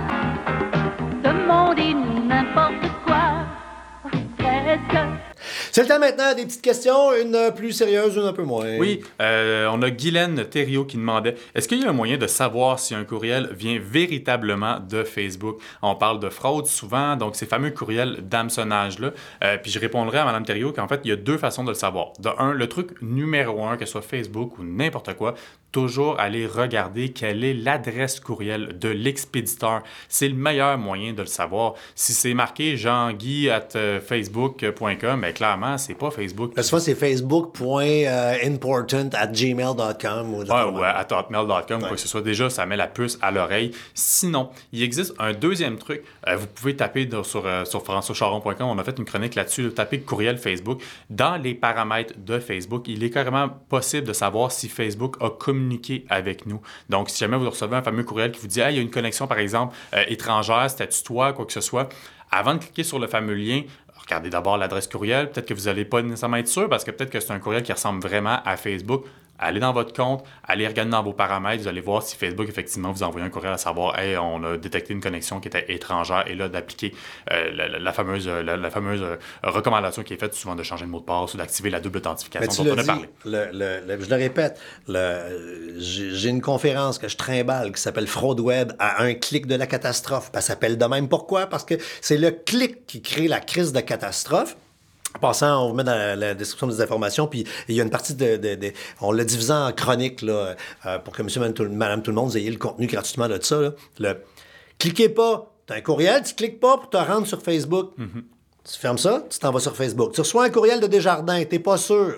[SPEAKER 5] Demandez-nous n'importe quoi, presque.
[SPEAKER 1] C'est le temps maintenant des petites questions, une plus sérieuse, une un peu moins.
[SPEAKER 2] Oui, euh, on a Guylaine Thériault qui demandait « Est-ce qu'il y a un moyen de savoir si un courriel vient véritablement de Facebook? » On parle de fraude souvent, donc ces fameux courriels d'hameçonnage-là. Euh, puis je répondrai à Mme Thériault qu'en fait, il y a deux façons de le savoir. De un, le truc numéro un, que ce soit Facebook ou n'importe quoi, toujours aller regarder quelle est l'adresse courriel de l'expéditeur. C'est le meilleur moyen de le savoir. Si c'est marqué jean-guy arobase facebook point com, bien clairement, c'est pas Facebook.
[SPEAKER 1] Là, souvent, c'est facebook.important at gmail dot com. Ou
[SPEAKER 2] ouais, ou at hotmail dot com, ouais. Quoi que ce soit. Déjà, ça met la puce à l'oreille. Sinon, il existe un deuxième truc. Euh, vous pouvez taper dans, sur, euh, sur françois charon point com. On a fait une chronique là-dessus. Taper courriel Facebook. Dans les paramètres de Facebook, il est carrément possible de savoir si Facebook a communiqué avec nous. Donc, si jamais vous recevez un fameux courriel qui vous dit « Ah, il y a une connexion, par exemple, euh, étrangère, statut toi, quoi que ce soit », avant de cliquer sur le fameux lien, regardez d'abord l'adresse courriel. Peut-être que vous n'allez pas nécessairement être sûr parce que peut-être que c'est un courriel qui ressemble vraiment à Facebook. allez dans votre compte, allez regarder dans vos paramètres, vous allez voir si Facebook, effectivement, vous envoie un courriel à savoir « Hey, on a détecté une connexion qui était étrangère » et là, d'appliquer euh, la, la, la fameuse, la, la fameuse euh, recommandation qui est faite souvent de changer de mot de passe ou d'activer la double authentification dont on a
[SPEAKER 1] dit,
[SPEAKER 2] parlé.
[SPEAKER 1] Le, le, le, je le répète, le, j'ai, j'ai une conférence que je trimballe qui s'appelle « Fraude web à un clic de la catastrophe ». Elle s'appelle de même. Pourquoi? Parce que c'est le clic qui crée la crise de catastrophe. En passant, on vous met dans la, la description des informations, puis il y a une partie de... de, de on l'a divisé en chroniques, là, euh, pour que monsieur, madame tout, madame, tout le monde, vous ayez le contenu gratuitement de ça. Là. Le, cliquez pas. Tu as un courriel, tu cliques pas pour te rendre sur Facebook. Mm-hmm. Tu fermes ça, tu t'en vas sur Facebook. Tu reçois un courriel de Desjardins, t'es pas sûr.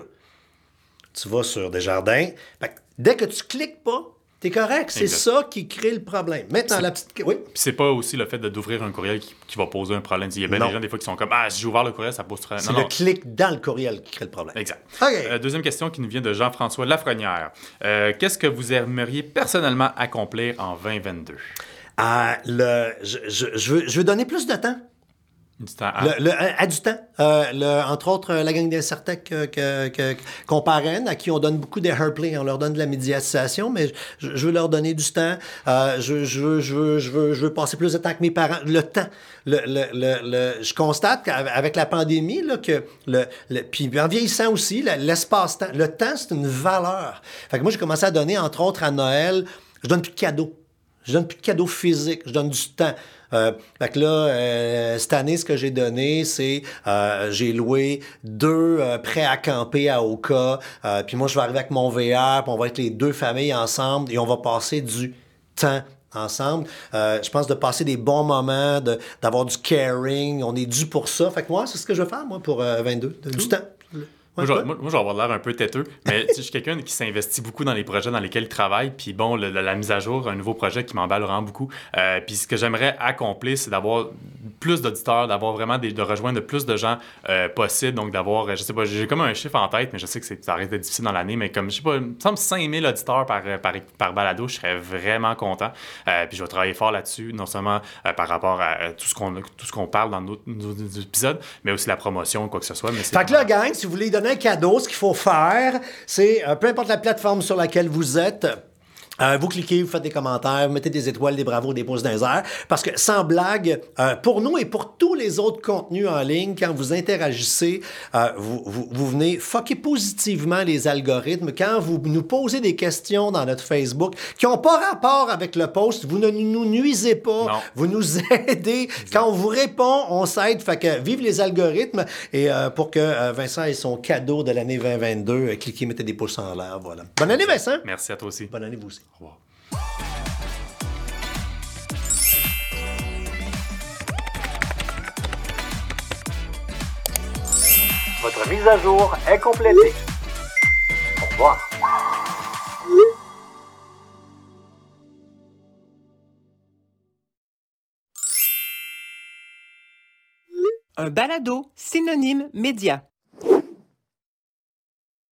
[SPEAKER 1] Tu vas sur Desjardins. Fait que dès que tu cliques pas, t'es correct. C'est exact. Ça qui crée le problème. Maintenant, c'est... la petite... Oui?
[SPEAKER 2] Puis c'est pas aussi le fait de, d'ouvrir un courriel qui, qui va poser un problème. Il y a bien non. des gens, des fois, qui sont comme « Ah, si j'ai ouvert le courriel, ça pose... »
[SPEAKER 1] C'est non, le non. clic dans le courriel qui crée le problème.
[SPEAKER 2] Exact.
[SPEAKER 1] Okay.
[SPEAKER 2] Euh, deuxième question qui nous vient de Jean-François Lafrenière. Euh, qu'est-ce que vous aimeriez personnellement accomplir en vingt vingt-deux?
[SPEAKER 1] Euh, le, je, je, je, veux, je veux donner plus de temps.
[SPEAKER 2] Du temps à...
[SPEAKER 1] Le, le, à du temps. Euh, le, entre autres, la gang d'Incertec que, que, que, qu'on parraine, à qui on donne beaucoup de hairplay, on leur donne de la médiatisation, mais je, je veux leur donner du temps. Euh, je, je, veux, je, veux, je, veux, je veux passer plus de temps que mes parents. Le temps. Le, le, le, le, je constate qu'avec la pandémie, là, que le, le, puis en vieillissant aussi, le, l'espace-temps. Le temps, c'est une valeur. Fait que moi, j'ai commencé à donner, entre autres, à Noël, je donne plus de cadeaux. Je donne plus de cadeaux physiques, je donne du temps. Euh, fait que là, euh, cette année, ce que j'ai donné, c'est euh, j'ai loué deux euh, prêts à camper à Oka. Euh, puis moi, je vais arriver avec mon V R, puis on va être les deux familles ensemble et on va passer du temps ensemble. Euh, je pense de passer des bons moments, de, d'avoir du caring. On est dû pour ça. Fait que moi, c'est ce que je vais faire, moi, pour euh, vingt-deux. De, du temps.
[SPEAKER 2] Moi, je, moi, moi, je vais avoir l'air un peu têteux, mais je suis quelqu'un qui s'investit beaucoup dans les projets dans lesquels il travaille. Puis bon, le, la, la mise à jour, un nouveau projet qui m'emballe vraiment beaucoup. Euh, puis ce que j'aimerais accomplir, c'est d'avoir plus d'auditeurs, d'avoir vraiment des, de rejoindre plus de gens euh, possible. Donc d'avoir, je sais pas, j'ai comme un chiffre en tête, mais je sais que c'est, ça risque d'être difficile dans l'année. Mais comme, je sais pas, il me semble cinq mille auditeurs par, par, par balado, je serais vraiment content. Euh, puis je vais travailler fort là-dessus, non seulement euh, par rapport à euh, tout, ce qu'on, tout ce qu'on parle dans nos, nos, nos épisodes, mais aussi la promotion ou quoi que ce soit. Mais c'est
[SPEAKER 1] fait que là, gang, si vous voulez donner un cadeau, ce qu'il faut faire, c'est, euh, peu importe la plateforme sur laquelle vous êtes, Euh, vous cliquez, vous faites des commentaires, vous mettez des étoiles, des bravos, des pouces dans les airs. Parce que, sans blague, euh, pour nous et pour tous les autres contenus en ligne, quand vous interagissez, euh, vous, vous, vous venez fucker positivement les algorithmes. Quand vous nous posez des questions dans notre Facebook qui n'ont pas rapport avec le post, vous ne nous nuisez pas.
[SPEAKER 2] Non.
[SPEAKER 1] Vous nous aidez. Exact. Quand on vous répond, on s'aide. Fait que vive les algorithmes. Et euh, pour que euh, Vincent ait son cadeau de l'année vingt vingt-deux, euh, cliquez, mettez des pouces en l'air. Voilà. Bonne année, Vincent.
[SPEAKER 2] Merci à toi aussi.
[SPEAKER 1] Bonne année, vous aussi.
[SPEAKER 2] Au revoir.
[SPEAKER 6] Votre mise à jour est complétée. Au revoir.
[SPEAKER 3] Un balado synonyme média.